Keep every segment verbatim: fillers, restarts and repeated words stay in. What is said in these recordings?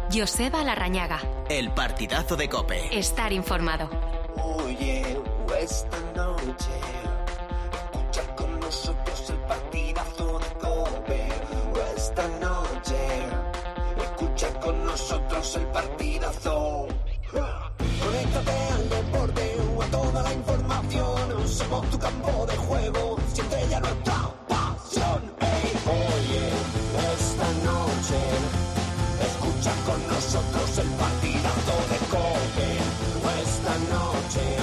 Joseba Larrañaga. El partidazo de COPE. Estar informado. Oye, esta noche escucha con nosotros el partidazo de COPE. Esta noche escucha con nosotros el partidazo. Conéctate al deporte o a toda la información. Somos tu campo de juego, siente ya nuestra pasión. Hey, oye, esta noche escucha con nosotros el partidazo de COPE. Esta noche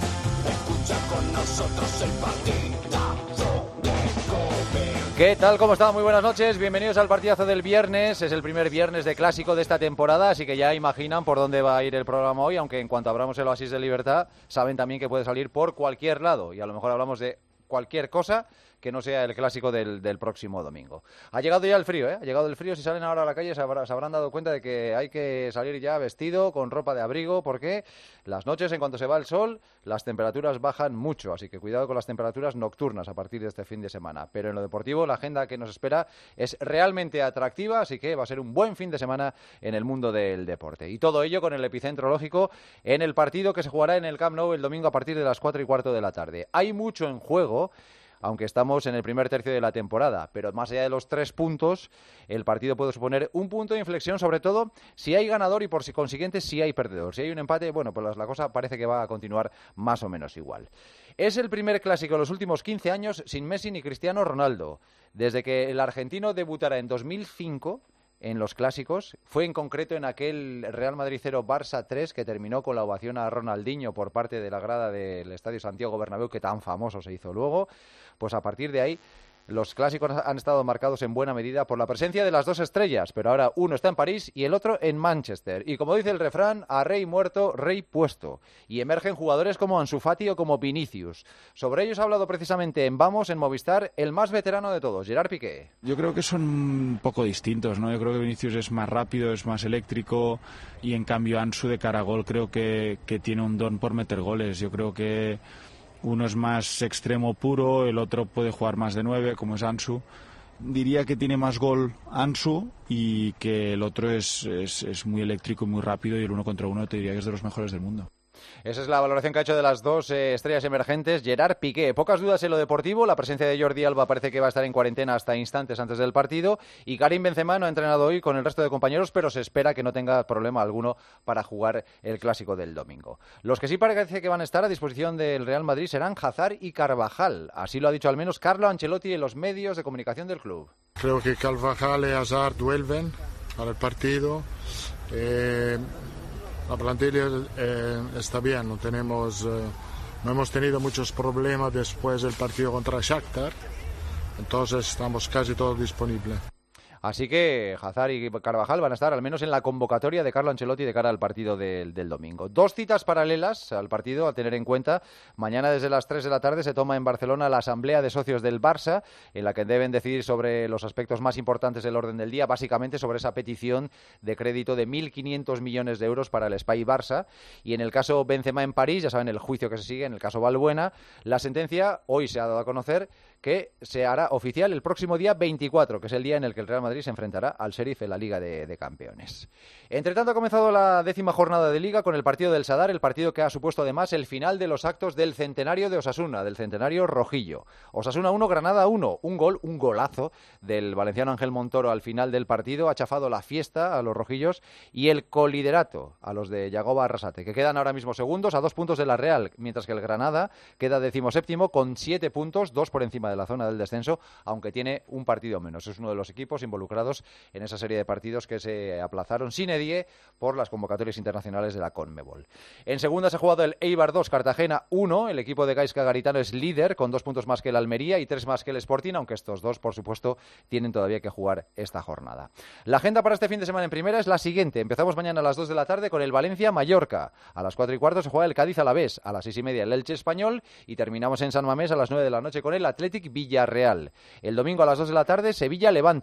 escucha con nosotros el partidazo de COPE. ¿Qué tal? ¿Cómo están? Muy buenas noches. Bienvenidos al partidazo del viernes. Es el primer viernes de clásico de esta temporada, así que ya imaginan por dónde va a ir el programa hoy, aunque en cuanto abramos el Oasis de Libertad, saben también que puede salir por cualquier lado, y a lo mejor hablamos de cualquier cosa que no sea el clásico del, del próximo domingo. Ha llegado ya el frío, ¿eh? Ha llegado el frío. Si salen ahora a la calle se, habrá, se habrán dado cuenta de que hay que salir ya vestido, con ropa de abrigo, porque las noches, en cuanto se va el sol, las temperaturas bajan mucho, así que cuidado con las temperaturas nocturnas a partir de este fin de semana. Pero en lo deportivo, la agenda que nos espera es realmente atractiva, así que va a ser un buen fin de semana en el mundo del deporte. Y todo ello con el epicentro lógico en el partido que se jugará en el Camp Nou el domingo a partir de las cuatro y cuarto de la tarde. Hay mucho en juego, aunque estamos en el primer tercio de la temporada, pero más allá de los tres puntos, el partido puede suponer un punto de inflexión, sobre todo si hay ganador y por si consiguiente si hay perdedor. Si hay un empate, bueno, pues la cosa parece que va a continuar más o menos igual. Es el primer clásico en los últimos quince años sin Messi ni Cristiano Ronaldo. Desde que el argentino debutara en dos mil cinco en los clásicos, fue en concreto en aquel Real Madrid cero Barça tres que terminó con la ovación a Ronaldinho por parte de la grada del Estadio Santiago Bernabéu, que tan famoso se hizo luego. Pues a partir de ahí los clásicos han estado marcados en buena medida por la presencia de las dos estrellas, pero ahora uno está en París y el otro en Manchester. Y como dice el refrán, a rey muerto, rey puesto. Y emergen jugadores como Ansu Fati o como Vinicius. Sobre ellos ha hablado precisamente en Vamos, en Movistar, el más veterano de todos, Gerard Piqué. Yo creo que son un poco distintos, ¿no? Yo creo que Vinicius es más rápido, es más eléctrico, y en cambio Ansu de cara a gol creo que, que tiene un don por meter goles. Yo creo que uno es más extremo puro, el otro puede jugar más de nueve, como es Ansu. Diría que tiene más gol Ansu y que el otro es, es, es muy eléctrico y muy rápido, y el uno contra uno te diría que es de los mejores del mundo. Esa es la valoración que ha hecho de las dos eh, estrellas emergentes, Gerard Piqué. Pocas dudas en lo deportivo, la presencia de Jordi Alba parece que va a estar en cuarentena hasta instantes antes del partido, y Karim Benzema no ha entrenado hoy con el resto de compañeros, pero se espera que no tenga problema alguno para jugar el clásico del domingo. Los que sí parece que van a estar a disposición del Real Madrid serán Hazard y Carvajal. Así lo ha dicho al menos Carlo Ancelotti en los medios de comunicación del club. Creo que Carvajal y Hazard vuelven para el partido. Eh... La plantilla eh, está bien, no tenemos, eh, no hemos tenido muchos problemas después del partido contra Shakhtar, entonces estamos casi todos disponibles. Así que Hazard y Carvajal van a estar al menos en la convocatoria de Carlo Ancelotti de cara al partido del, del domingo. Dos citas paralelas al partido a tener en cuenta. Mañana desde las tres de la tarde se toma en Barcelona la asamblea de socios del Barça, en la que deben decidir sobre los aspectos más importantes del orden del día, básicamente sobre esa petición de crédito de mil quinientos millones de euros para el Espai Barça. Y en el caso Benzema en París, ya saben el juicio que se sigue, en el caso Valbuena, la sentencia hoy se ha dado a conocer que se hará oficial el próximo día veinticuatro, que es el día en el que el Real Madrid se enfrentará al Sheriff en la Liga de, de Campeones. Entre tanto, ha comenzado la décima jornada de Liga con el partido del Sadar, el partido que ha supuesto además el final de los actos del centenario de Osasuna, del centenario rojillo. Osasuna uno, Granada uno, un gol, un golazo del valenciano Ángel Montoro al final del partido, ha chafado la fiesta a los rojillos y el coliderato a los de Yagoba Arrasate, que quedan ahora mismo segundos a dos puntos de la Real, mientras que el Granada queda decimoséptimo con siete puntos, dos por encima de la zona del descenso, aunque tiene un partido menos. Es uno de los equipos involucrados en esa serie de partidos que se aplazaron sine die por las convocatorias internacionales de la CONMEBOL. En segunda se ha jugado el Eibar dos, Cartagena uno. El equipo de Gaizka Garitano es líder con dos puntos más que el Almería y tres más que el Sporting, aunque estos dos, por supuesto, tienen todavía que jugar esta jornada. La agenda para este fin de semana en primera es la siguiente. Empezamos mañana a las dos de la tarde con el Valencia-Mallorca. A las cuatro y cuarto se juega el Cádiz-Alavés. A las seis y media el Elche-Español. Y terminamos en San Mamés a las nueve de la noche con el Athletic Villarreal. El domingo a las dos de la tarde Sevilla-Levante. A las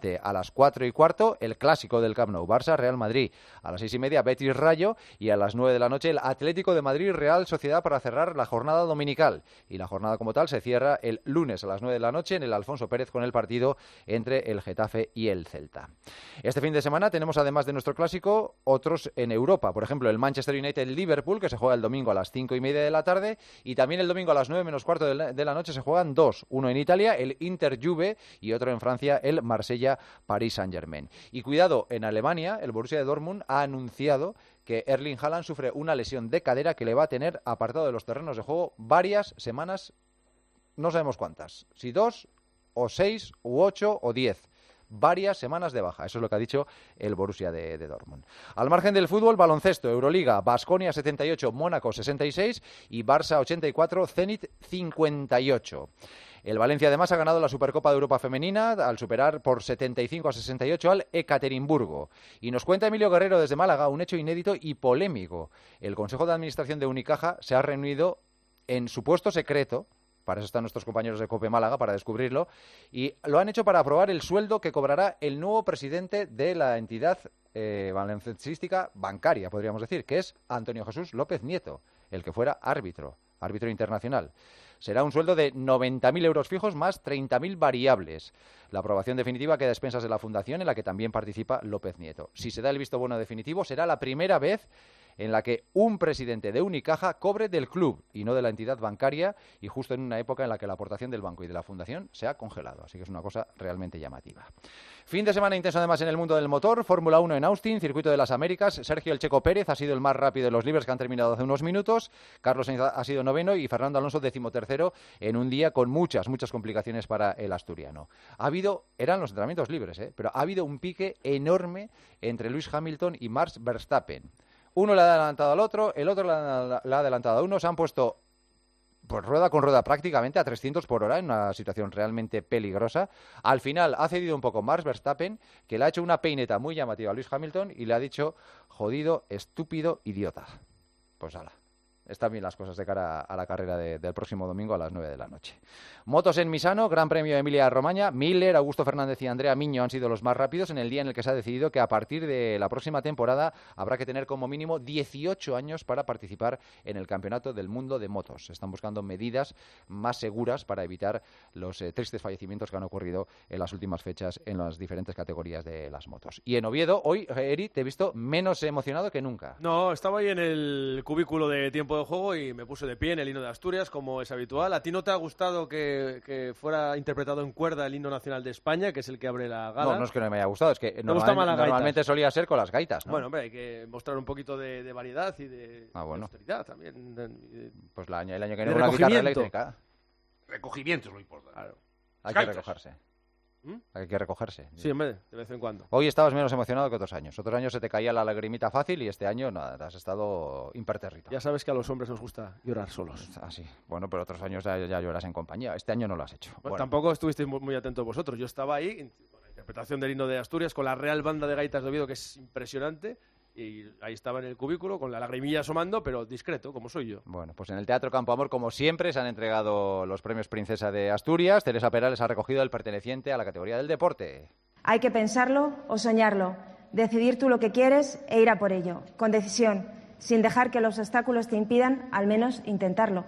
cuatro y cuarto, el clásico del Camp Nou, Barça-Real Madrid. A las seis y media, Betis-Rayo, y a las nueve de la noche, el Atlético de Madrid-Real Sociedad para cerrar la jornada dominical. Y la jornada como tal se cierra el lunes a las nueve de la noche en el Alfonso Pérez con el partido entre el Getafe y el Celta. Este fin de semana tenemos, además de nuestro clásico, otros en Europa. Por ejemplo, el Manchester United-Liverpool, que se juega el domingo a las cinco y media de la tarde, y también el domingo a las nueve menos cuarto de la, de la noche se juegan dos. Uno en Italia, el Inter-Juve, y otro en Francia, el Marsella-Paris Saint-Germain. Y cuidado, en Alemania, el Borussia de Dortmund ha anunciado que Erling Haaland sufre una lesión de cadera que le va a tener apartado de los terrenos de juego varias semanas, no sabemos cuántas, si dos o seis u ocho o diez. Varias semanas de baja, eso es lo que ha dicho el Borussia de, de Dortmund. Al margen del fútbol, baloncesto, Euroliga, Baskonia setenta y ocho, Mónaco sesenta y seis y Barça ochenta y cuatro, Zenit cincuenta y ocho. El Valencia además ha ganado la Supercopa de Europa Femenina al superar por setenta y cinco a sesenta y ocho al Ekaterimburgo. Y nos cuenta Emilio Guerrero desde Málaga un hecho inédito y polémico. El Consejo de Administración de Unicaja se ha reunido en supuesto secreto. Para eso están nuestros compañeros de COPE Málaga, para descubrirlo. Y lo han hecho para aprobar el sueldo que cobrará el nuevo presidente de la entidad eh, baloncestística bancaria, podríamos decir, que es Antonio Jesús López Nieto, el que fuera árbitro, árbitro internacional. Será un sueldo de noventa mil euros fijos más treinta mil variables. La aprobación definitiva queda a expensas de la Fundación, en la que también participa López Nieto. Si se da el visto bueno definitivo, será la primera vez en la que un presidente de Unicaja cobre del club y no de la entidad bancaria, y justo en una época en la que la aportación del banco y de la fundación se ha congelado. Así que es una cosa realmente llamativa. Fin de semana intenso además en el mundo del motor. Fórmula uno en Austin, Circuito de las Américas. Sergio El Checo Pérez ha sido el más rápido de los libres que han terminado hace unos minutos. Carlos Sainz ha sido noveno y Fernando Alonso decimotercero en un día con muchas, muchas complicaciones para el asturiano. Ha habido, eran los entrenamientos libres, ¿eh? pero ha habido un pique enorme entre Lewis Hamilton y Max Verstappen. Uno le ha adelantado al otro, el otro le ha, le ha adelantado a uno, se han puesto pues rueda con rueda prácticamente a trescientos por hora en una situación realmente peligrosa. Al final ha cedido un poco Max Verstappen, que le ha hecho una peineta muy llamativa a Lewis Hamilton y le ha dicho jodido, estúpido, idiota. Pues ala. Están bien las cosas de cara a la carrera de, del próximo domingo a las nueve de la noche. Motos en Misano, Gran Premio de Emilia-Romagna. Miller, Augusto Fernández y Andrea Miño han sido los más rápidos en el día en el que se ha decidido que a partir de la próxima temporada habrá que tener como mínimo dieciocho años para participar en el Campeonato del Mundo de Motos. Se están buscando medidas más seguras para evitar los eh, tristes fallecimientos que han ocurrido en las últimas fechas en las diferentes categorías de las motos. Y en Oviedo, hoy, Eri, te he visto menos emocionado que nunca. No, estaba ahí en el cubículo de tiempo de juego y me puse de pie en el himno de Asturias, como es habitual. ¿A ti no te ha gustado que, que fuera interpretado en cuerda el himno nacional de España, que es el que abre la gala? No, no es que no me haya gustado, es que normal, normalmente solía ser con las gaitas, ¿no? Bueno, hombre, hay que mostrar un poquito de, de variedad y de, ah, bueno. de austeridad también. De, de, pues la, el año que viene una guitarra eléctrica. Recogimiento es lo importante. Claro. Hay Gaitas. que recogerse. ¿Mm? Hay que recogerse. Sí, hombre, de vez en cuando. Hoy estabas menos emocionado que otros años. Otros años se te caía la lagrimita fácil y este año nada, has estado impertérrito. Ya sabes que a los hombres nos gusta llorar solos. Ah, sí. Bueno, pero otros años ya, ya lloras en compañía. Este año no lo has hecho. Bueno, Bueno. Tampoco estuvisteis muy, muy atentos vosotros. Yo estaba ahí con la interpretación del himno de Asturias, con la Real Banda de Gaitas de Oviedo, que es impresionante. Y ahí estaba en el cubículo con la lagrimilla asomando, pero discreto, como soy yo. Bueno, pues en el Teatro Campo Amor, como siempre, se han entregado los premios Princesa de Asturias. Teresa Perales ha recogido el perteneciente a la categoría del deporte. Hay que pensarlo o soñarlo, decidir tú lo que quieres e ir a por ello, con decisión, sin dejar que los obstáculos te impidan, al menos intentarlo.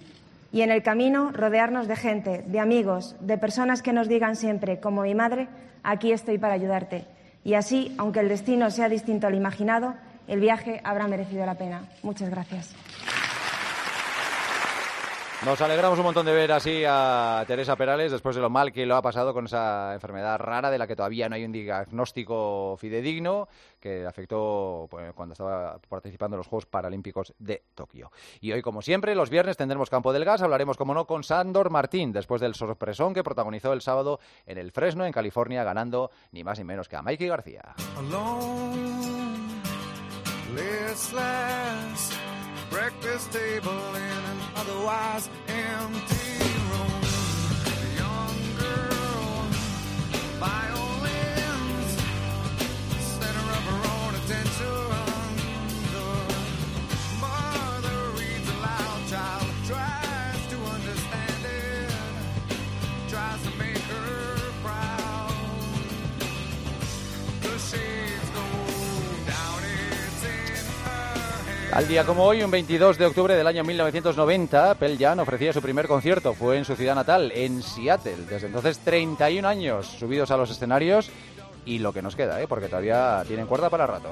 Y en el camino, rodearnos de gente, de amigos, de personas que nos digan siempre, como mi madre, aquí estoy para ayudarte. Y así, aunque el destino sea distinto al imaginado, el viaje habrá merecido la pena. Muchas gracias. Nos alegramos un montón de ver así a Teresa Perales después de lo mal que lo ha pasado con esa enfermedad rara de la que todavía no hay un diagnóstico fidedigno, que afectó pues, cuando estaba participando en los Juegos Paralímpicos de Tokio. Y hoy, como siempre, los viernes tendremos Campo del Gas. Hablaremos, como no, con Sándor Martín, después del sorpresón que protagonizó el sábado en el Fresno, en California, ganando ni más ni menos que a Mikey García. Alone, let's last. Breakfast table in an otherwise empty room. A young girl, violins, center of her own attention. The mother reads aloud, child tries to understand it, tries to make her proud. Al día como hoy, un veintidós de octubre del año mil novecientos noventa, Pearl Jam ofrecía su primer concierto. Fue en su ciudad natal, en Seattle. Desde entonces, treinta y un años subidos a los escenarios y lo que nos queda, ¿eh? Porque todavía tienen cuerda para rato.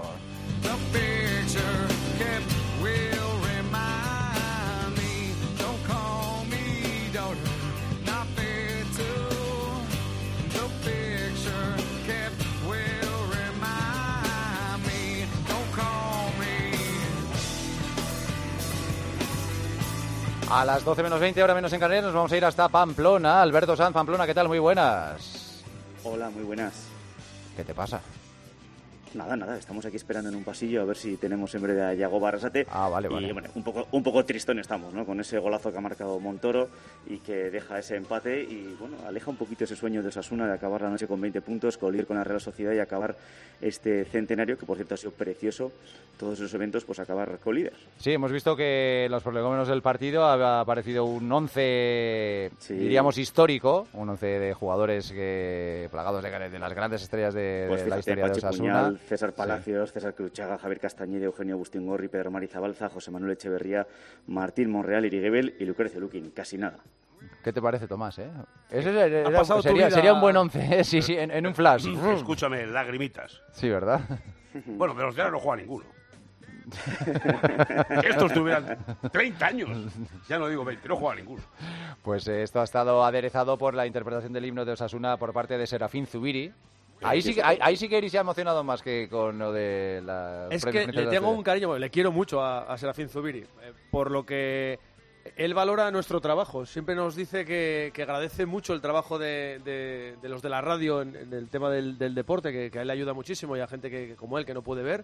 A las doce menos veinte, ahora menos en Canarias, nos vamos a ir hasta Pamplona. Alberto Sanz, Pamplona, ¿qué tal? Muy buenas. Hola, muy buenas. ¿Qué te pasa? Nada, nada, estamos aquí esperando en un pasillo a ver si tenemos en breve a Yagoba Arrasate. Ah, vale, vale. Y bueno, un poco, un poco tristón estamos, ¿no? Con ese golazo que ha marcado Montoro y que deja ese empate y, bueno, aleja un poquito ese sueño de Osasuna de acabar la noche con veinte puntos, colidir con la Real Sociedad y acabar este centenario, que por cierto ha sido precioso, todos esos eventos, pues acabar con líder. Sí, hemos visto que en los prolegómenos del partido ha aparecido un once, sí, diríamos, histórico, un once de jugadores que plagados de, de las grandes estrellas de, pues de la historia Pachi de Osasuna. Puñal, César Palacios, sí. César Cruchaga, Javier Castañeda, Eugenio Bustingorri, Pedro Marizabalza, José Manuel Echeverría, Martín Monreal, Irigebel y Lucrecio Luquín. Casi nada. ¿Qué te parece, Tomás? Eh? Ese era, era, sería, sería un buen once, ¿eh? Sí, sí, en, en un flash. Escúchame, lagrimitas. Sí, ¿verdad? Bueno, de los de ahora no juega ninguno. Estos tuvieran treinta años, ya no digo veinte, no juega ninguno. Pues eh, esto ha estado aderezado por la interpretación del himno de Osasuna por parte de Serafín Zubiri. Ahí sí, ahí, ahí sí que Eri se ha emocionado más que con lo de la... Es que le tengo un cariño, le quiero mucho a, a Serafín Zubiri, eh, por lo que él valora nuestro trabajo. Siempre nos dice que, que agradece mucho el trabajo de, de, de los de la radio en, en el tema del, del deporte, que, que a él le ayuda muchísimo y a gente que, como él que no puede ver.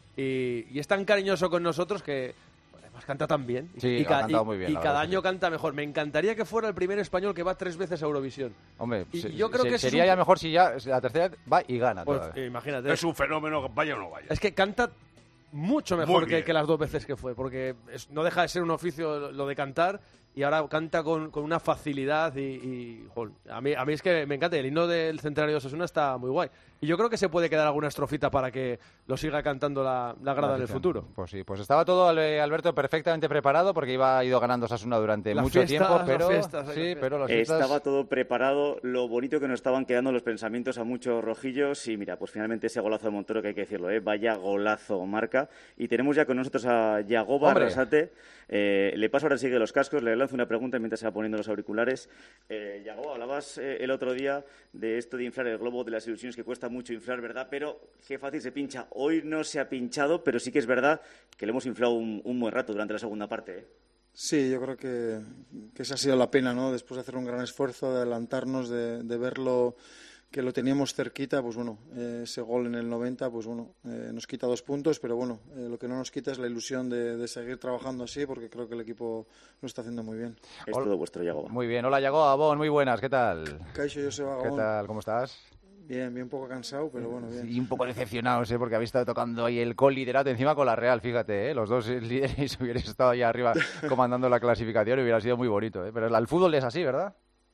Y, y es tan cariñoso con nosotros que además canta tan bien. Sí, y, ha cantado muy bien. Y cada año canta mejor. Me encantaría que fuera el primer español que va tres veces a Eurovisión. Hombre, y se, yo creo se, que sería un... ya mejor si ya la tercera va y gana. Pues, todavía. Imagínate. Es un fenómeno, vaya o no vaya. Es que canta mucho mejor que, que las dos veces que fue, porque es, no deja de ser un oficio lo de cantar y ahora canta con, con una facilidad y, y joder, a mí a mí es que me encanta. El himno del centenario de Osasuna está muy guay y yo creo que se puede quedar alguna estrofita para que lo siga cantando la, la grada en el futuro. Pues sí, pues estaba todo, Alberto, perfectamente preparado porque iba ido ganando Osasuna durante la mucho fiesta, tiempo, pero fiestas, sí, fiestas. pero las fiestas... Estaba todo preparado, lo bonito que nos estaban quedando los pensamientos a muchos rojillos y mira, pues finalmente ese golazo de Montoro, que hay que decirlo, ¿eh? Vaya golazo marca. Y tenemos ya con nosotros a Yagoba Arrasate. Eh, le paso ahora sigue los cascos, le lanzo una pregunta mientras se va poniendo los auriculares. Eh, Yagoba, hablabas eh, el otro día de esto de inflar el globo, de las ilusiones, que cuesta mucho inflar, ¿verdad? Pero qué fácil se pincha. Hoy no se ha pinchado, pero sí que es verdad que le hemos inflado un, un buen rato durante la segunda parte, ¿eh? Sí, yo creo que, que esa ha sido la pena, ¿no? Después de hacer un gran esfuerzo, de adelantarnos, de, de verlo, que lo teníamos cerquita, pues bueno, eh, ese gol en el noventa, pues bueno, eh, nos quita dos puntos, pero bueno, eh, lo que no nos quita es la ilusión de, de seguir trabajando así, porque creo que el equipo lo está haciendo muy bien. Es todo vuestro, Yagoba. Muy bien, hola Yagoba, Bon, muy buenas, ¿qué tal? Caixo, yo soy ¿Qué tal, cómo estás? Bien, bien, un poco cansado, pero bueno, bien. Y un poco decepcionados, ¿eh? Porque habéis estado tocando ahí el co-liderato encima con la Real, fíjate, ¿eh? Los dos líderes hubierais estado ahí arriba comandando la clasificación y hubiera sido muy bonito, ¿eh? Pero el fútbol es así, ¿verdad?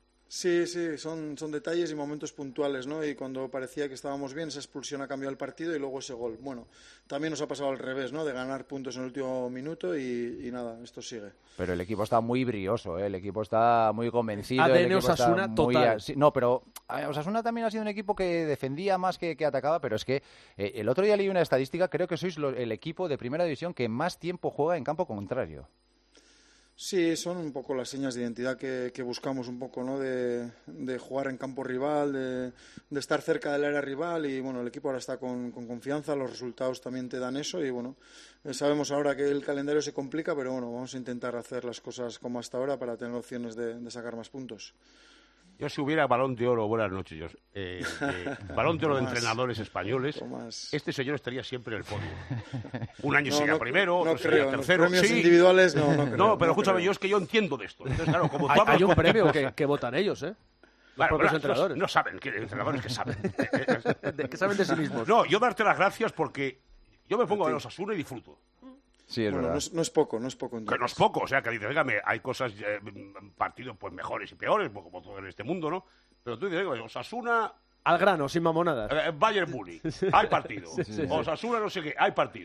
Sí, sí, son, son detalles y momentos puntuales, ¿no? Y cuando parecía que estábamos bien, esa expulsión ha cambiado el partido y luego ese gol. Bueno, también nos ha pasado al revés, ¿no? De ganar puntos en el último minuto y, y nada, esto sigue. Pero el equipo está muy brioso, ¿eh? El equipo está muy convencido. A D N Osasuna total. Sí, no, pero Osasuna también ha sido un equipo que defendía más que, que atacaba, pero es que eh, el otro día leí una estadística, creo que sois lo, el equipo de primera división que más tiempo juega en campo contrario. Sí, son un poco las señas de identidad que, que buscamos un poco, ¿no? De, de jugar en campo rival, de, de estar cerca del área rival y bueno, el equipo ahora está con, con confianza, los resultados también te dan eso y bueno, eh, sabemos ahora que el calendario se complica, pero bueno, vamos a intentar hacer las cosas como hasta ahora para tener opciones de, de sacar más puntos. Yo si hubiera Balón de Oro, buenas noches, yo, eh, eh, Balón de Oro de entrenadores españoles, Tomás. Este señor estaría siempre en el podio. Un año no, sería no, primero, no otro creo, sería tercero. Los premios sí. individuales no, no creo. No, pero no escúchame, creo. yo es que yo entiendo de esto. Entonces, claro, como hay, hay un con... premio que, que votan ellos, ¿eh? Los Bueno, propios no, entrenadores. No, no saben, que, entrenadores que saben. de, que saben de sí mismos. No, yo darte las gracias porque yo me pongo a ver Osasuna y disfruto. Sí, es bueno, verdad. No es, no es poco, no es poco. Que no es poco, o sea, que dices, dígame, hay cosas, eh, partidos pues mejores y peores, pues, como todo en este mundo, ¿no? Pero tú dices, Osasuna... Al grano, sin mamonadas. Eh, Bayern Múnich, hay partido. Sí, sí, sí. Osasuna no sé qué, hay partido. Y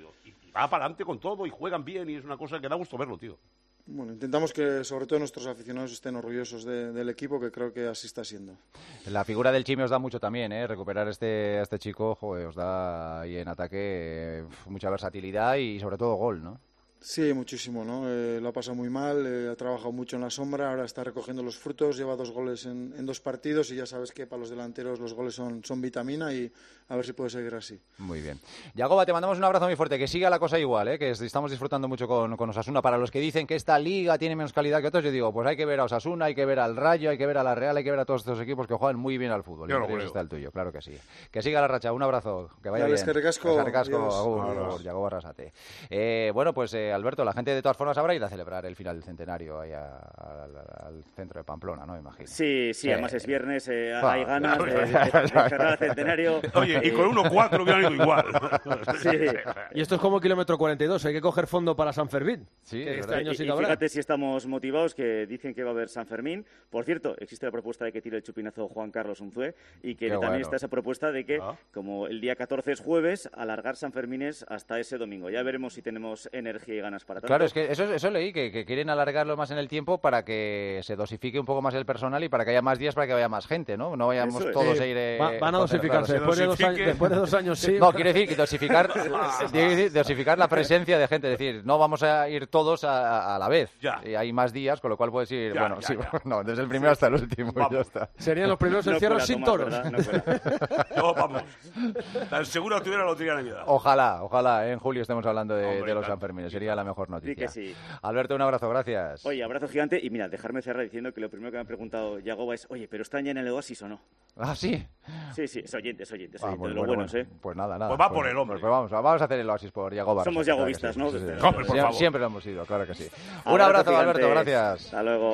va para adelante con todo y juegan bien y es una cosa que da gusto verlo, tío. Bueno, intentamos que sobre todo nuestros aficionados estén orgullosos de, del equipo, que creo que así está siendo. La figura del Chimi os da mucho también, ¿eh? Recuperar este, a este chico, joder, os da ahí en ataque eh, mucha versatilidad y sobre todo gol, ¿no? Sí, muchísimo, ¿no? Eh, lo ha pasado muy mal, eh, ha trabajado mucho en la sombra, ahora está recogiendo los frutos, lleva dos goles en, en dos partidos y ya sabes que para los delanteros los goles son, son vitamina y a ver si puede seguir así. Muy bien. Yagoba, te mandamos un abrazo muy fuerte, que siga la cosa igual, ¿eh? Que estamos disfrutando mucho con, con Osasuna. Para los que dicen que esta liga tiene menos calidad que otros, yo digo, pues hay que ver a Osasuna, hay que ver al Rayo, hay que ver a la Real, hay que ver a todos estos equipos que juegan muy bien al fútbol. Yo lo creo. Está el tuyo, claro que sí. Que siga la racha, un abrazo, que vaya Dale, bien. es que ricasco. Es que ricasco, Adiós. agur, Adiós. agur, Yagoba Arrasate. Eh, bueno, pues eh, Alberto, la gente de todas formas habrá ido a celebrar el final del centenario ahí a, a, a, al centro de Pamplona, ¿no? Imagino. Sí, sí, Sí. además es viernes, eh, Ah, hay ganas claro. de, de- de cerrar el centenario. Oye, y con uno cuatro hubieran ido igual. Sí. Y esto es como kilómetro cuarenta y dos, hay que coger fondo para San Fermín. Sí, que es este verdad. año Y, sí y que habrá. fíjate si estamos motivados, que dicen que va a haber San Fermín. Por cierto, existe la propuesta de que tire el chupinazo Juan Carlos Unzué y que Qué también bueno. está esa propuesta de que, Ah. como el día catorce es jueves, alargar San Fermines hasta ese domingo. Ya veremos si tenemos energía y ganas para tanto. Claro, es que eso, eso leí, que, que quieren alargarlo más en el tiempo para que se dosifique un poco más el personal y para que haya más días para que vaya más gente, ¿no? No vayamos Eso es. todos Sí, a ir... eh, va- van a concentrados. dosificarse. Después de, dos años, después de dos años sí. No, quiere decir que dosificar, quiere decir dosificar la presencia de gente, es decir, no vamos a ir todos a, a la vez. Ya. Y hay más días, con lo cual puedes ir, Ya, bueno, ya, sí, ya. no, desde el primero hasta el último, Vamos. ya está. Serían los primeros No encierros cuela, sin Tomás, toros. ¿verdad? No cuela. No, vamos. Tan seguro que tuviera la lotería de Navidad. Ojalá, ojalá, eh, en julio estemos hablando de, Hombre, de los claro. Sanfermines, sería la mejor Sí noticia. que sí. Alberto, un abrazo, gracias. Oye, abrazo gigante. Y mira, dejarme cerrar diciendo que lo primero que me ha preguntado Yagoba es, oye, ¿pero están ya en el Oasis o no? Ah, sí. Sí, sí, es oyente, es oyente, es Ah, oyente, bueno, de los bueno, buenos, bueno. ¿eh? Pues nada, nada. Pues va por el hombre. Pues, pues vamos, vamos a hacer el oasis por Yagoba. Somos Arrasate, yagovistas, claro ¿no? que sí, sí, sí. Hombre, por Sie- favor. Siempre lo hemos sido, claro que sí. Un Abrazo abrazo, gigante. Alberto, gracias. Hasta luego.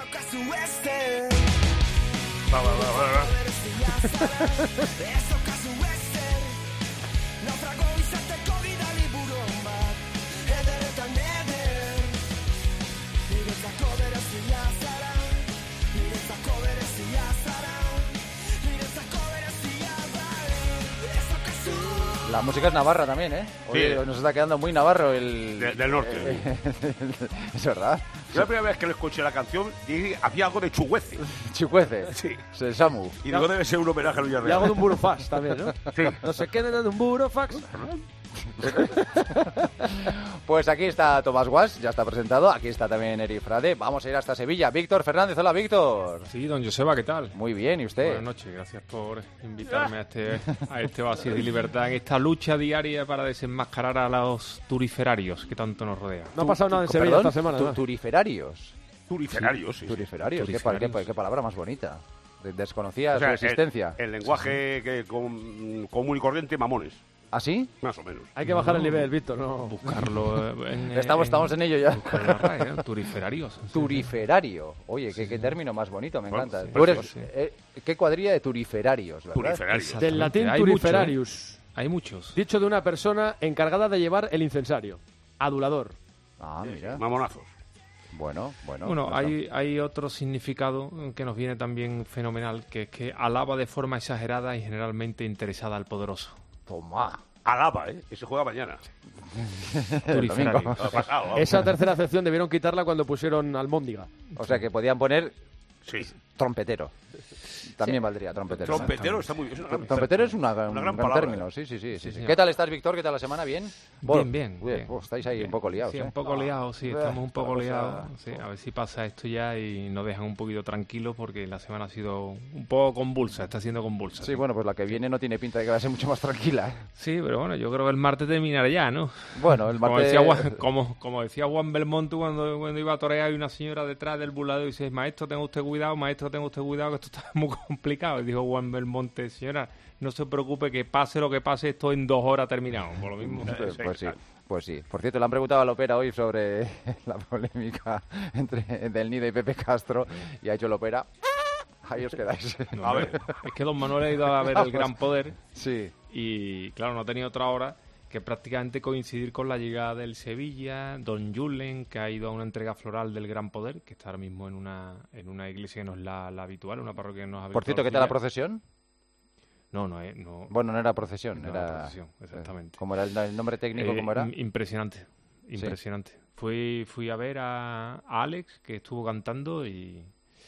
Va, va, va, va, va. La música es navarra también, ¿eh? Hoy Sí. nos está quedando muy navarro el... De- del norte. es verdad. Yo la primera vez que le escuché la canción dije, había algo de chuguece. Chicuece. Sí. El Samu. Y digo, debe ser un homenaje a Luis Y algo Real. de un burofax también, ¿no? Sí. No sé qué de un burofax. Pues aquí está Tomás Guas, ya está presentado. Aquí está también Eri Frade. Vamos a ir hasta Sevilla. Víctor Fernández, hola Víctor. Sí, don Joseba, ¿qué tal? Muy bien, ¿y usted? Buenas noches, gracias por invitarme a este, a este oasis de libertad en esta lucha diaria para desenmascarar a los turiferarios que tanto nos rodean. No ha pasado nada en Tu- Sevilla perdón, esta semana. tu- ¿no? Turiferarios. Turiferarios, sí. sí. Turiferarios. ¿Qué, pa- Turiferarios. qué- qué palabra más bonita. De- Desconocía O sea, su existencia. El, el lenguaje que com- común y corriente, mamones. ¿Ah, sí? Más o menos. Hay que bajar el nivel, Víctor. No. Buscarlo en, Estamos, estamos en ello ya. buscarlo en la R A E, ¿eh? Turiferarios. Sí, sí. Turiferario. Oye, qué, qué término más bonito, me Bueno, encanta. sí, Tú eres, pues sí. eh, ¿qué cuadrilla de turiferarios, verdad? Turiferarios. Del latín Hay mucho, ¿eh? turiferarius. Hay muchos. Dicho de una persona encargada de llevar el incensario. Adulador. Ah, mira. Mamonazos. Bueno, bueno. Bueno, no hay, hay otro significado que nos viene también fenomenal, que es que alaba de forma exagerada y generalmente interesada al poderoso. Toma. Alaba, ¿eh? Que se juega mañana. El Turiferario. domingo. Ha pasado, vamos. Esa tercera acepción debieron quitarla cuando pusieron almóndiga. O sea que podían poner Sí. trompetero. También valdría trompetero. Trompetero está muy bien. Es una gran- Trompetero es una, un una gran, gran palabra, término, ¿eh? sí, sí, sí, sí, sí. señor. ¿Qué tal estás, Víctor? ¿Qué tal la semana? ¿Bien? Bien, Bueno, bien, uy, bien. uf, estáis ahí Bien. un poco liados, Sí, ¿eh? un poco liados, sí, Eh, estamos un poco esta cosa- liados. Sí, a ver si pasa esto ya y nos dejan un poquito tranquilos porque la semana ha sido un poco convulsa, está siendo convulsa. Sí, bueno, pues la que viene no tiene pinta de que va a ser mucho más tranquila, ¿eh? Sí, pero bueno, yo creo que el martes terminará ya, ¿no? Bueno, el Como martes... decía, Juan, como, como decía Juan Belmonte cuando, cuando iba a torear y una señora detrás del buladero y dice, maestro, tenga usted cuidado, maestro, tenga usted cuidado, que esto está muy complicado. Y dijo Juan Belmonte, señora, no se preocupe, que pase lo que pase, esto en dos horas terminado. Por lo mismo. Pues, pues sí, pues sí. Por cierto, le han preguntado a Lopera hoy sobre la polémica entre Del Nido y Pepe Castro y ha hecho Lopera. Ahí os quedáis. No, a ver, es que don Manuel ha ido a ver el Gran Poder Sí. y, claro, no ha tenido otra hora que prácticamente coincidir con la llegada del Sevilla, don Julen, que ha ido a una entrega floral del Gran Poder, que está ahora mismo en una en una iglesia que no es la, la habitual, una parroquia que no es habitual. Por cierto, ¿qué tal la procesión? No, no, eh, no. Bueno, no era procesión, no era... era procesión, exactamente. ¿Cómo era el, el nombre técnico? Eh, ¿Cómo era? Impresionante, impresionante. Sí. Fui, fui a ver a, a Alex, que estuvo cantando, y,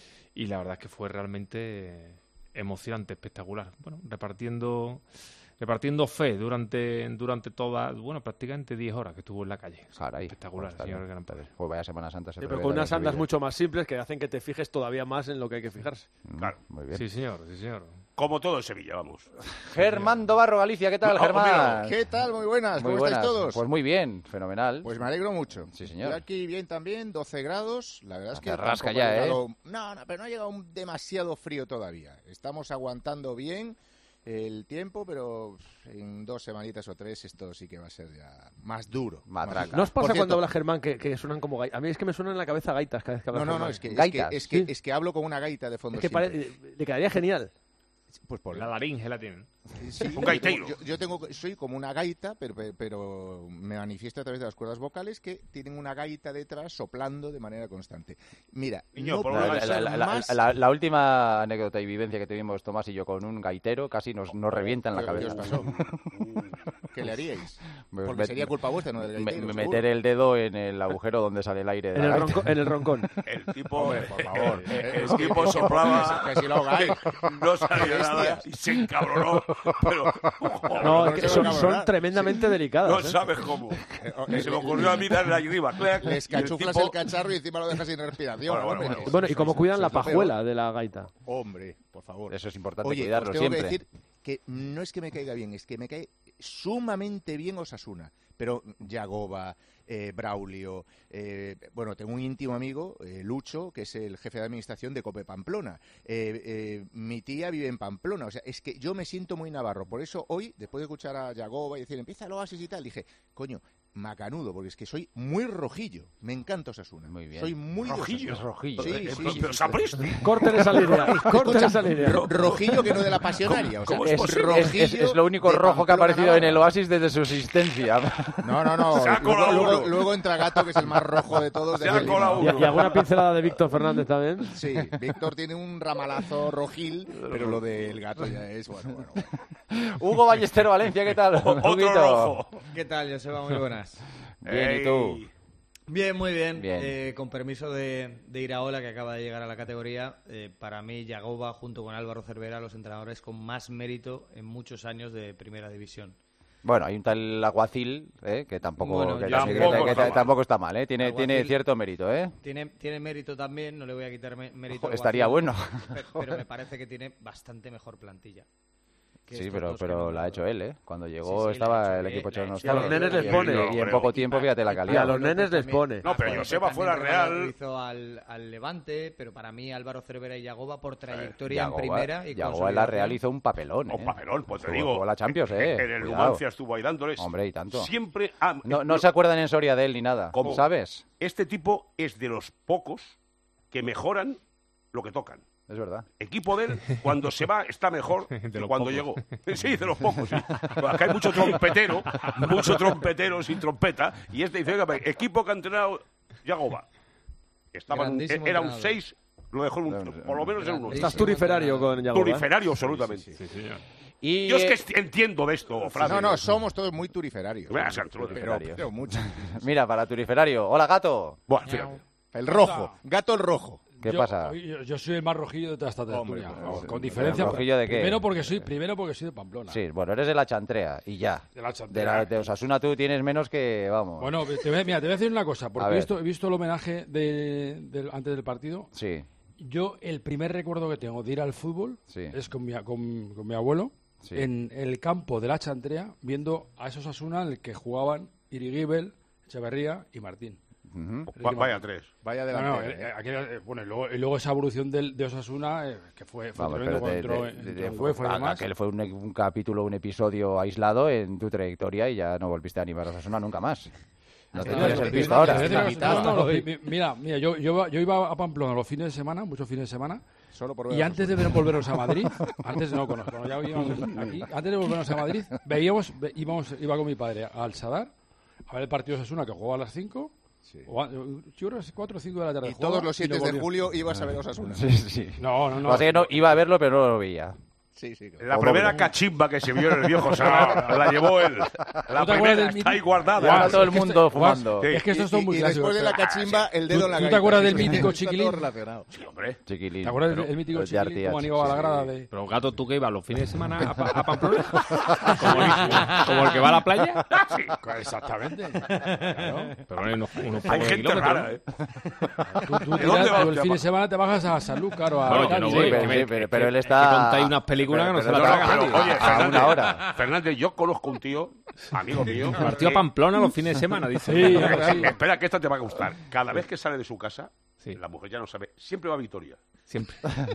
y la verdad es que fue realmente emocionante, espectacular. Bueno, repartiendo... repartiendo fe durante durante toda, bueno, prácticamente diez horas que estuvo en la calle. Caray, espectacular, pues señor Gran Padre. Pues vaya Semana Santa. Se sí, pero con unas andas mucho más simples que hacen que te fijes todavía más en lo que hay que fijarse. Claro. Muy bien. Sí, señor, sí, señor. Como todo en Sevilla, vamos. Germán Dobarro, Galicia, ¿qué tal, No, Germán? ¿Qué tal? Muy buenas, Muy ¿cómo buenas. estáis todos? Pues muy bien, fenomenal. Pues me alegro mucho. Sí, señor. Estoy aquí bien también, doce grados. La verdad es que... Te rasca tampoco ya, ha llegado- ¿eh? No, no, pero no ha llegado un demasiado frío todavía. Estamos aguantando bien el tiempo, pero en dos semanitas o tres esto sí que va a ser ya más duro. Matraca. ¿No os pasa Por cierto- cuando habla Germán que, que suenan como gaitas? A mí es que me suenan en la cabeza gaitas cada vez que habla No, no, no, Germán. es que, es que, Gaitas, es, que, sí. es que hablo con una gaita de fondo Es que siempre. pare- le quedaría genial. Pues por La laringe la tienen. Sí, Un gaitero. Yo, yo tengo, soy como una gaita, pero, pero me manifiesto a través de las cuerdas vocales que tienen una gaita detrás soplando de manera constante. Mira, Niño, no por puedo una La, ser la- la- más- la- la última anécdota y vivencia que tuvimos Tomás y yo con un gaitero casi nos, nos revienta en la ¿Qué- cabeza. qué os pasó? ¿Qué le haríais? Pues Porque met- sería culpa vuestra, no del me- gaitero, me- seguro. meter el dedo en el agujero donde sale el aire de En la el, gaita. ronco- en el roncón. El tipo, Hombre, por favor. el Es que- tipo soplaba, que si lo ahogáis. no sabía nada Bestias. y se encabronó. Pero, No, no es que se son, van a son cabronar. tremendamente delicadas. no ¿eh? sabes cómo. Eh, Se me ocurrió a mí darle allí arriba. clac, y Les el cachuflas tipo- el cacharro y encima lo dejas sin respiración. Bueno, bueno, hombre, bueno. que Bueno, y sois- cómo cuidan sois la lo peor. pajuela de la gaita. Hombre, por favor. Eso es importante Oye, cuidarlo os tengo siempre. que decir que no es que me caiga bien, es que me cae sumamente bien Osasuna. Pero Yagoba, eh, Braulio, eh, bueno, tengo un íntimo amigo, eh, Lucho, que es el jefe de administración de Cope Pamplona. Eh, eh, mi tía vive en Pamplona, o sea, es que yo me siento muy navarro. Por eso hoy, después de escuchar a Yagoba y decir, empieza el Oasis y tal, dije, coño, macanudo, porque es que soy muy rojillo. Me encanta Osasuna. Muy bien. Soy muy de Rojillo. Osasuna. Rojillo. Sí, Eh, sí, pero- sí, pero sí. Saprissa. Corten esa línea. Corten Escucha, esa línea. ro- rojillo que no de la pasionaria. O sea, ¿Cómo es es posible? rojillo Es, es- es lo único de rojo que ha Pamplona, aparecido en el Navarra. Oasis desde su existencia. No, no, no. Se ha Luego, colado luego- uno. luego entra Gato, que es el más rojo de todos. Se de ha Belén. colado ¿Y, uno. y alguna pincelada de Víctor Fernández también? Sí, Víctor tiene un ramalazo rojil, pero lo del Gato ya es, bueno, bueno. bueno. Hugo Ballester Valencia, ¿qué tal? Otro Huguito? rojo. ¿Qué tal, Joseba? Muy buenas. Bien, ¿y tú? Ey. Bien, muy bien. Bien. Eh, con permiso de, de Iraola, que acaba de llegar a la categoría, eh, para mí Yagoba, junto con Álvaro Cervera, los entrenadores con más mérito en muchos años de Primera División. Bueno, hay un tal Alguacil, ¿eh? que tampoco, Bueno, que yo- también- Tampoco que- está que mal. tampoco está mal, ¿eh? Tiene, Alguacil- tiene cierto mérito, ¿eh? Tiene, tiene mérito también, no le voy a quitar me- mérito. Ojo, al estaría Alguacil, bueno. Pero, pero me parece que tiene bastante mejor plantilla. que Sí, estos pero, dos que pero me la ha han hecho dado. él, ¿eh? Cuando llegó Sí, sí, la ha estaba hecho el él, equipo la ha hecho hecho Y a los él. nenes les Y- pone. Y, y en poco tiempo, fíjate la Y a calidad. los nenes les pone. No, pero También- Joseba también fuera Ronaldo real. lo hizo al, al Levante, pero para mí Álvaro Cervera y Yagoba por trayectoria Yagoba- en primera y Yagoba en la Real consolidación. hizo un papelón, ¿eh? Un papelón, pues te Jugó- digo. jugó la Champions, ¿eh? En el Cuidado. Numancia estuvo ahí dándoles. Hombre, y tanto. Siempre. ha- No, no se acuerdan en Soria de él ni nada, ¿Cómo? ¿sabes? Este tipo es de los pocos que mejoran lo que tocan. Es verdad. Equipo de él, cuando se va, está mejor De que los cuando pocos. llegó. Sí, de los pocos, sí. Bueno, acá hay mucho trompetero, mucho trompetero sin trompeta, y este dice, "Oiga, equipo que ha entrenado Yagoba. Estaban, Grandísimo era un entrenador. seis, lo dejó en un, por lo menos en un ocho. Estás turiferario con Yagoba. Turiferario, absolutamente. Sí, señor. Y, Yo es que eh, est- entiendo de esto, Flavio. No, no, somos todos muy turiferarios. Voy a ser Pero, turiferario. pero mucho. Mira, para Turiferario. Hola, gato. Bueno, fíjate. El rojo, Gato el rojo. ¿Qué yo, pasa? Yo, yo soy el más rojillo de toda esta tertulia. Hombre, vamos, pues, con ¿el diferencia. rojillo de qué? Primero porque soy, primero porque soy de Pamplona. Sí, bueno, eres de la chantrea y ya. De la De, Chantrea. la, de Osasuna tú tienes menos que, vamos. Bueno, te voy, mira, te voy a decir una cosa, A porque he ver. visto, he visto el homenaje de, del- antes del partido. Sí, Yo, el primer recuerdo que tengo de ir al fútbol Sí. es con mi, con, con mi abuelo Sí. en el campo de la Chantrea, viendo a esos Osasuna en el que jugaban Irigibel, Echeverría y Martín. Ujú. Va- vaya tres. Vaya No, no, delantero. eh, eh, aquel, eh, bueno, y luego, y luego esa evolución del, de Osasuna, eh, que fue, fue Vamos, tremendo pero de- cuando de- entró, de- entró de- en fue- UEFA y demás. aquel fue un, un capítulo, un episodio aislado en tu trayectoria y ya no volviste a animar a Osasuna nunca más. No te Mira, tienes el lo- pisto lo- ahora. lo- la lo- mitad no, no, hasta lo- hoy. mi- Mira, mira yo, yo, yo iba a Pamplona los fines de semana, muchos fines de semana, Solo por ver y a antes de ver- volvernos a Madrid, antes no conozco, cuando ya íbamos aquí, antes de volvernos a Madrid, veíamos, ve- íbamos, iba con mi padre al Sadar a ver el partido de Osasuna que jugaba a las cinco, o a- yo creo que es cuatro o cinco de la tarde. Y jugaba, todos los y siete lo de volvíamos- julio ibas a ver a Osasuna. Sí, sí. No, no, Lo no. que pasa es que no, iba a verlo, pero no lo veía. Sí, sí, claro. La primera cachimba que se vio en el viejo Sadar la llevó él. La primera está ahí guardada. Ahora todo el mundo fumando. Es que estos son muy Y clásicos. después de la cachimba, el dedo en la ¿Tú gaita. te acuerdas del Sí, mítico está Chiquilín? todo relacionado. Sí, hombre. Chiquilín. ¿Te acuerdas Pero- del mítico los de R T Chiquilín? H, Como animaba a la sí, grada sí. de... Pero gato, ¿tú qué ibas los fines de semana a, Pa- a Pamplona? ¿Como, el- como el que va a la playa? Sí. Exactamente. Claro, pero bueno, unos, unos Hay pocos gente kilómetros, rara, ¿no? ¿eh? Tú, tú ¿De tiras- dónde va tú el usted? fin de semana te bajas a San Lúcar o a... Bueno, yo no Cádiz. voy, pero- que me- sí, pero- que- pero él que está- contáis unas películas que no pero- se pero las no, traga Pero, nadie. oye, a Fernández, una hora. Fernández, yo conozco un tío, amigo mío. Partió a que- Pamplona los fines de semana, dice. Sí, Espera, sí. espera, que esta te va a gustar. Cada vez que sale de su casa, Sí. la mujer ya no sabe, siempre va a Vitoria. Siempre.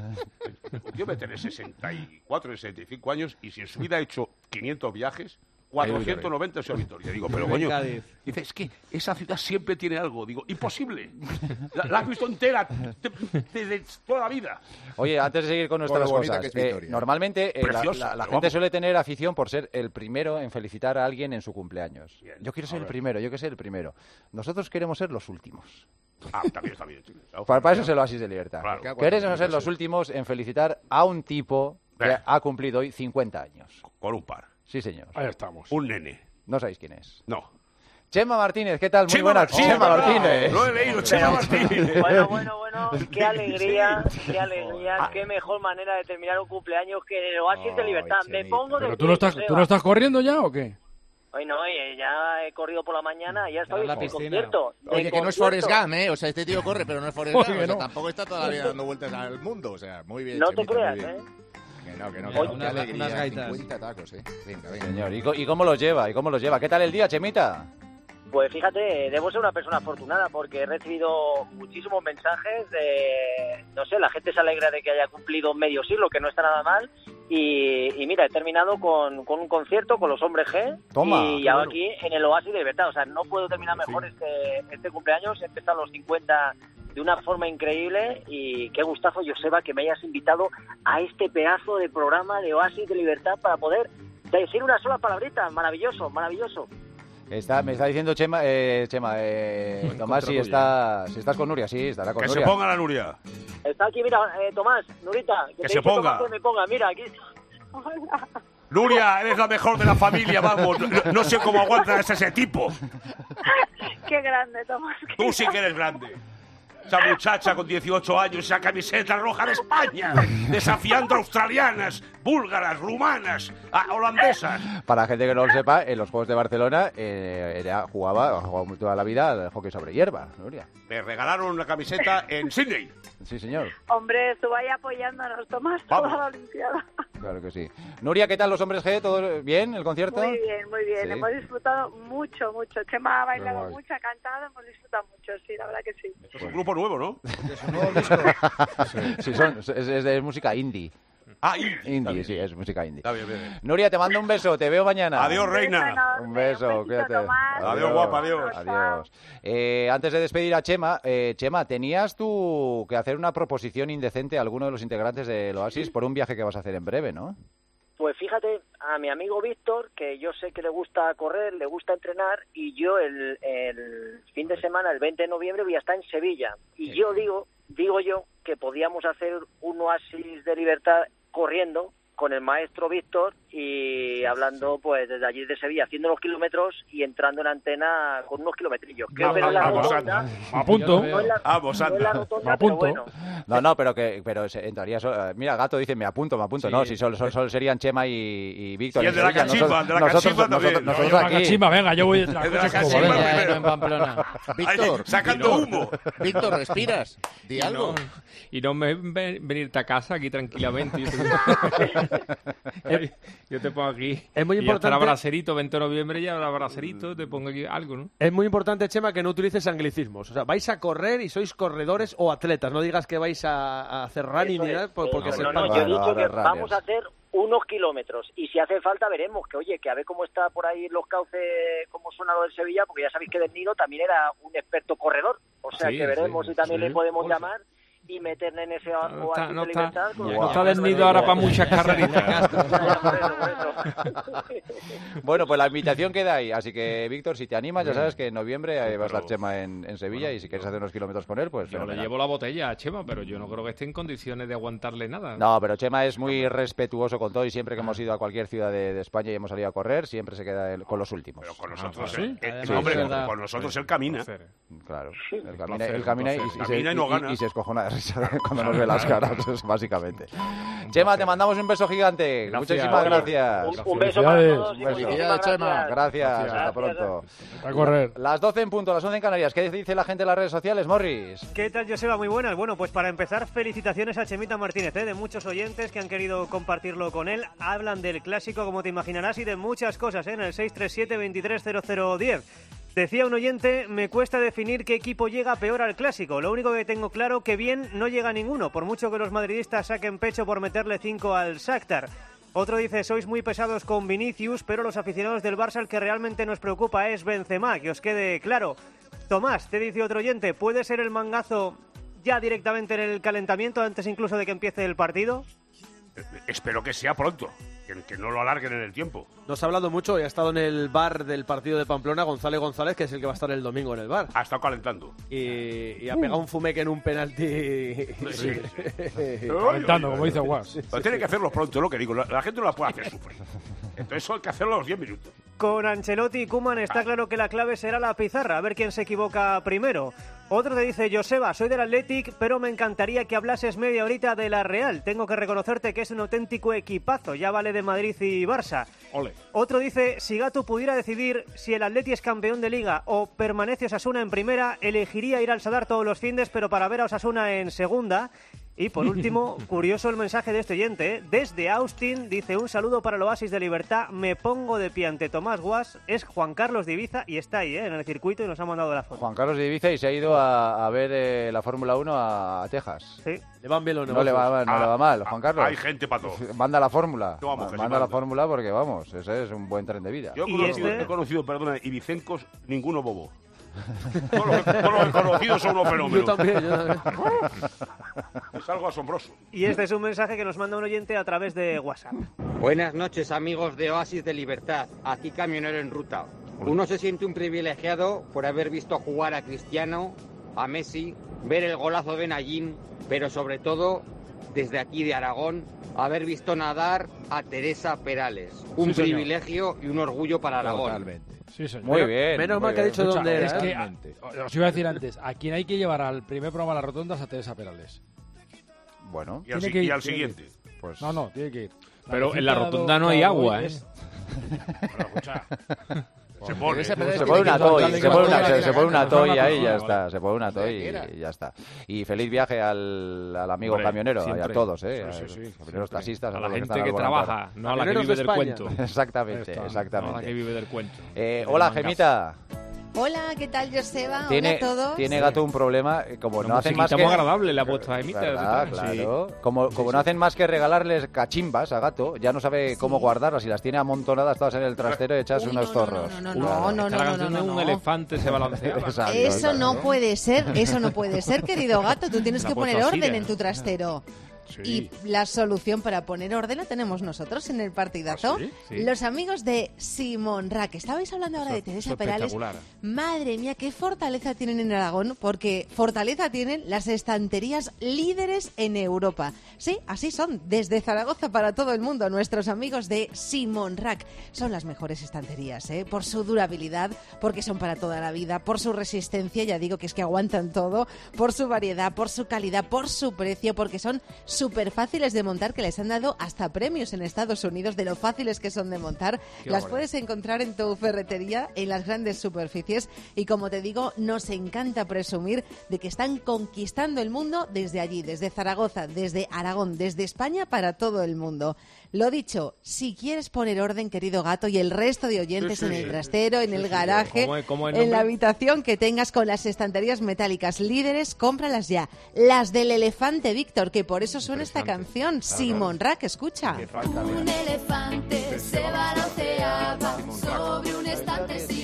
Yo me tener sesenta y cuatro, sesenta y cinco años y si en su vida ha hecho quinientos viajes, cuatrocientos noventa se va a Vitoria. Digo, pero coño, Cádiz. dice, es que esa ciudad siempre tiene algo. Digo, imposible. La, la has visto entera desde toda la vida. Oye, antes de seguir con nuestras lo bonita cosas, que es eh, Vitoria. normalmente eh, la, Preciosa, la- la pero gente vamos. suele tener afición por ser el primero en felicitar a alguien en su cumpleaños. Bien, Yo quiero a ser el ver. primero, yo quiero ser el primero. Nosotros queremos ser los últimos. Ah, también está bien. chico. Para, para eso es el oasis de libertad. Claro. Queremos ser los últimos en felicitar a un tipo que Eh. ha cumplido hoy cincuenta años. Con un par. Sí, señor. Ahí estamos. Un nene. No sabéis quién es. No. Chema Martínez, ¿qué tal? Muy Chema buenas. Martínez, Chema ¿verdad? Martínez. Lo he leído, Chema Martínez. Bueno, bueno, bueno, qué alegría, qué Ah. alegría, qué mejor manera de terminar un cumpleaños que en el Oasis de Libertad. Me pongo de ¿Pero tú pie, no, estás, Joseba. tú no estás corriendo ya o qué? Hoy no, oye, ya he corrido por la mañana, ya estoy en la en piscina. concierto. de Oye, que no es concierto. Forrest Gump, ¿eh? O sea, este tío corre, pero no es Forrest Oye, Gump. O sea, no. tampoco está toda la vida dando vueltas al mundo. O sea, muy bien, No te Chemita, creas, muy bien. ¿eh? Que no, que no, Oye, que unas- qué alegría, unas gaitas. cincuenta tacos, ¿eh? Venga, venga. Señor, ¿y, co- y cómo los lleva? ¿Y cómo los lleva? ¿Qué tal el día, Chemita? Pues fíjate, debo ser una persona afortunada porque he recibido muchísimos mensajes de, no sé, la gente se alegra de que haya cumplido medio siglo, que no está nada mal. Y, y mira, he terminado con, con un concierto con los Hombres G. Toma, y qué ahora bueno. aquí en el Oasis de Libertad. O sea, no puedo terminar mejor este, este cumpleaños. He empezado los cincuenta de una forma increíble y qué gustazo, Joseba, que me hayas invitado a este pedazo de programa de Oasis de Libertad para poder decir una sola palabrita. Maravilloso, maravilloso. Está, me está diciendo Chema, eh, Chema eh, Tomás, si, está, si estás con Nuria, sí, estará con Que se Nuria. ponga la Nuria. Está aquí, mira, eh, Tomás, Nurita. Que te se dice Tomás ponga. que me ponga, mira, aquí. Nuria, eres la mejor de la familia, vamos. No, no sé cómo aguantas a ese tipo. Qué grande, Tomás. Tú sí que eres grande. Esa muchacha con dieciocho años, esa camiseta roja de España, desafiando a australianas, búlgaras, rumanas, a holandesas. Para la gente que no lo sepa, en los Juegos de Barcelona eh, era, jugaba, ha jugado toda la vida al hockey sobre hierba, Nuria. Me regalaron una camiseta en Sydney. Sí, señor, Hombre, estuvo ahí apoyándonos, Tomás, Vamos. toda la Olimpiada. claro que sí. Nuria, ¿qué tal los Hombres G? ¿Todo bien el concierto? Muy bien, muy bien. Sí. Hemos disfrutado mucho, mucho. Chema ha bailado guay. mucho, ha cantado, hemos disfrutado mucho, sí, la verdad que sí. Es un grupo nuevo, ¿no? Sí, son, es, es de música indie. Ah, indie. Indie, sí, es música indie. Está bien, bien, bien. Nuria, te mando un beso, te veo mañana. Adiós, reina. Un beso, cuídate. Adiós, guapa, adiós. Adiós. Eh, antes de despedir a Chema, eh, Chema, ¿tenías tú que hacer una proposición indecente a alguno de los integrantes del Oasis por un viaje que vas a hacer en breve, no? Pues fíjate, a mi amigo Víctor, que yo sé que le gusta correr, le gusta entrenar, y yo el, el fin de semana, el veinte de noviembre, voy a estar en Sevilla. Y yo digo, digo yo, que podíamos hacer un Oasis de Libertad corriendo con el maestro Víctor y hablando pues desde allí de Sevilla, haciendo los kilómetros y entrando en antena con unos kilometrillos. Creo que no es la Vamos, rotonda, anda. Me apunto. no es la, Vamos, no es la anda. rotonda, Me apunto. pero bueno. No, no, pero que pero se- entraría solo- mira, Gato dice, me apunto, me apunto. Sí. No, si solo, solo, solo serían Chema y, y Víctor. Y el en de la Sevilla. cachimba, el de la nosotros, cachimba nosotros, también. nosotros Yo, aquí. Cachimba, venga, yo voy detrás. Es de la coches como cachimba, venga. primero. en Pamplona. Víctor, Ahí, sacando Víctor, humo. Víctor, ¿respiras? Di Y algo. no, y no me ven- venirte a casa aquí tranquilamente. Yo te, yo te pongo aquí. Es muy Y ya estará importante- bracerito, veinte de noviembre ya habrá bracerito, te pongo aquí algo, ¿no? Es muy importante, Chema, que no utilices anglicismos. O sea, vais a correr y sois corredores o atletas. No digas que vais a, a hacer running Eso ni es. nada, por- porque no, se no, no, espanta. yo he Bueno, dicho a que ver, vamos runners. a hacer unos kilómetros y si hace falta veremos que oye que a ver cómo está por ahí los cauces, cómo suena lo del Sevilla, porque ya sabéis que Del Nido también era un experto corredor, o sea Sí, que veremos sí, si también sí. le podemos Bolsa. llamar y meterle en ese oasis está- de no está- libertad. con- no está desnido ahora para muchas carreritas. Bueno, pues la invitación queda ahí. Así que, Víctor, si te animas, ya sabes que en noviembre eh, va a estar Chema en, en Sevilla y si quieres hacer unos kilómetros con él, pues Yo le fenomenal. llevo la botella a Chema, pero yo no creo que esté en condiciones de aguantarle nada. No, pero Chema es muy respetuoso con todo y siempre que hemos ido a cualquier ciudad de, de España y hemos salido a correr, siempre se queda el- con los últimos. Pero con nosotros, ¿sí? él, él- Sí, hombre, sí, con, sí. con nosotros él camina. Claro, él Un camina, placer, él camina y, un y placer. se, Camina y no y- gana. y se escojona de risa cuando nos ve las caras, eso, básicamente. Chema, te mandamos un beso gigante. Gracias. Muchísimas gracias. Un- un beso para todos y Un beso. muchísimas Chema. Gracias, Gracias. hasta pronto. A correr. Las doce en punto, las once en Canarias. ¿Qué dice la gente en las redes sociales, Morris? ¿Qué tal, Joseba? Muy buenas. Bueno, pues para empezar, felicitaciones a Chemita Martínez, ¿eh? de muchos oyentes que han querido compartirlo con él. Hablan del clásico, como te imaginarás, y de muchas cosas, ¿eh? en el seis tres siete, veintitrés cero cero diez. Decía un oyente, me cuesta definir qué equipo llega peor al clásico. Lo único que tengo claro que bien no llega ninguno, por mucho que los madridistas saquen pecho por meterle cinco al Shakhtar. Otro dice, sois muy pesados con Vinicius, pero los aficionados del Barça el que realmente nos preocupa es Benzema, que os quede claro. Tomás, te dice otro oyente, ¿puede ser el mangazo ya directamente en el calentamiento, antes incluso de que empiece el partido? Eh, Espero que sea pronto, que, que no lo alarguen en el tiempo. Nos ha hablado mucho y ha estado en el bar del partido de Pamplona González González, que es el que va a estar el domingo en el bar. Ha estado calentando. Y, y ha pegado un fumeque en un penalti. Sí, sí. Calentando, como dice Guas. Pero tiene que hacerlo pronto, es lo que digo. La, la gente no la puede hacer sufrir. Entonces eso hay que hacerlo a los diez minutos. Con Ancelotti y Koeman está claro que la clave será la pizarra, a ver quién se equivoca primero. Otro te dice, Joseba, soy del Athletic, pero me encantaría que hablases media horita de la Real. Tengo que reconocerte que es un auténtico equipazo, ya vale de Madrid y Barça. Ole. Otro dice, si Gatto pudiera decidir si el Atleti es campeón de Liga o permanece Osasuna en primera, elegiría ir al Sadar todos los findes, pero para ver a Osasuna en segunda. Y por último, curioso el mensaje de este oyente, ¿eh? Desde Austin, dice, un saludo para el Oasis de Libertad, me pongo de pie ante Tomás Guas, es Juan Carlos de Ibiza y está ahí, ¿eh? en el circuito y nos ha mandado la foto. Juan Carlos de Ibiza y se ha ido a, a ver eh, la Fórmula uno a, a Texas. Sí, le van bien los No le va, no Ah, le va mal, Juan Carlos. Hay gente para todo. Manda la fórmula. No, vamos, que sí Manda la manda. fórmula porque, vamos, ese es un buen tren de vida. Yo he ¿Y conocido, este? he conocido, perdona, ibicencos, ninguno bobo. Todos los, todos los conocidos son unos fenómenos. Yo también, yo también. Es algo asombroso. Y este es un mensaje que nos manda un oyente a través de WhatsApp. Buenas noches, amigos de Oasis de Libertad. Aquí Camionero en Ruta. Uno se siente un privilegiado por haber visto jugar a Cristiano, a Messi, ver el golazo de Nayín, pero sobre todo, desde aquí de Aragón, haber visto nadar a Teresa Perales. Un Sí, señor. privilegio y un orgullo para Aragón. Totalmente. Sí, señor. Muy Pero- bien. Menos muy mal que ha bien. dicho de dónde era. Es que, Totalmente. os iba a decir antes, a quien hay que llevar al primer programa a las rotondas a Teresa Perales. Bueno, Y al, Tiene si- que ir, y al tiene que siguiente. pues... No, no, tiene que ir. Pero visita en la do- rotonda no hay do- agua, do- ¿eh? es- Bueno, escucha. Se pone. Teresa Perales Se tiene pone que una ir a toy, darle se pone igual una, que se, la se pone una gana. toy Una ahí y ya persona, está, se pone una toy Donde quiera. y ya está. Y feliz viaje al, al amigo Hombre, camionero, y a siempre. todos, ¿eh? Sí, a sí, los sí, camioneros siempre. taxistas, A a la los que gente están que al volante. trabaja, no a la que Camioneros vive de del España. cuento. Exactamente, Está. No a la que exactamente. vive del cuento. Eh, Del hola, mangazo. Gemita. Hola, ¿qué tal, Joseba? Tiene, Hola a todos. tiene Gato un problema, eh, como Una no hacen más musiquita que... muy agradable le ha puesto a Emita. ¿Verdad? Claro. Como, como no hacen más que regalarles cachimbas a Gato, ya no sabe cómo guardarlas y las tiene amontonadas todas en el trastero y echas Uy, unos no, zorros. No, no, no, Claro. no, no, Está no, la no, canción no, de un no. elefante se balanceaba. Exacto, Eso exacto. no puede ser, eso no puede ser, querido gato. Tú tienes La que ha puesto poner así orden de- en tu trastero. Sí. Y la solución para poner orden la tenemos nosotros en el partidazo. ¿Ah, sí? Sí. Los amigos de Simón Rack. Estabais hablando ahora de Teresa Eso Perales. espectacular. Madre mía, qué fortaleza tienen en Aragón, porque fortaleza tienen las estanterías líderes en Europa. Sí, así son, desde Zaragoza para todo el mundo. Nuestros amigos de Simón Rack son las mejores estanterías, ¿eh? Por su durabilidad, porque son para toda la vida, por su resistencia, ya digo que es que aguantan todo, por su variedad, por su calidad, por su precio, porque son súper fáciles de montar, que les han dado hasta premios en Estados Unidos de lo fáciles que son de montar. Qué Las bueno. puedes encontrar en tu ferretería, en las grandes superficies, y como te digo, nos encanta presumir de que están conquistando el mundo desde allí, desde Zaragoza, desde Aragón, desde España para todo el mundo. Lo dicho, si quieres poner orden, querido gato, y el resto de oyentes Sí, sí, en el sí. trastero, en Sí, el sí. garaje, ¿Cómo es- cómo es el en la nombre? habitación que tengas con las estanterías metálicas líderes, cómpralas ya. Las del elefante Víctor, que por eso suena esta canción. Simón Rack, escucha. Un elefante se balanceaba sobre un estante sin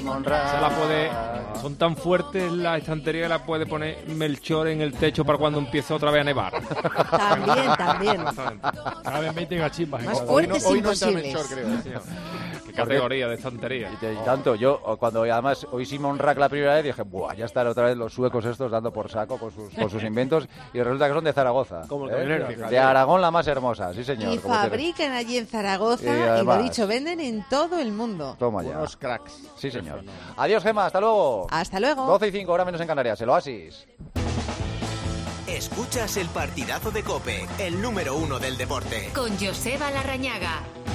Simon Rack. Se la puede, son tan fuertes las estanterías que la puede poner Melchor en el techo para cuando empiece otra vez a nevar. También, también. Cada vez veinte gachimbas. Más en fuertes hoy no, hoy no entra imposibles. Melchor, creo. Qué categoría de estantería. Y, te- y tanto, yo cuando además oí Simon Rack la primera vez dije, buah, ya están otra vez los suecos estos dando por saco con sus, con sus inventos y resulta que son de Zaragoza. Como el ¿eh? camionero, De fíjate. Aragón la más hermosa, sí señor. Y como tiene. fabrican allí en Zaragoza Y y, lo además- dicho, venden en todo el mundo. Toma ya. Unos cracks. Sí señor. Adiós Gemma, hasta luego. Hasta luego. doce y cinco, hora menos en Canarias, el Oasis. Escuchas el partidazo de COPE, el número uno del deporte. Con Joseba Larrañaga.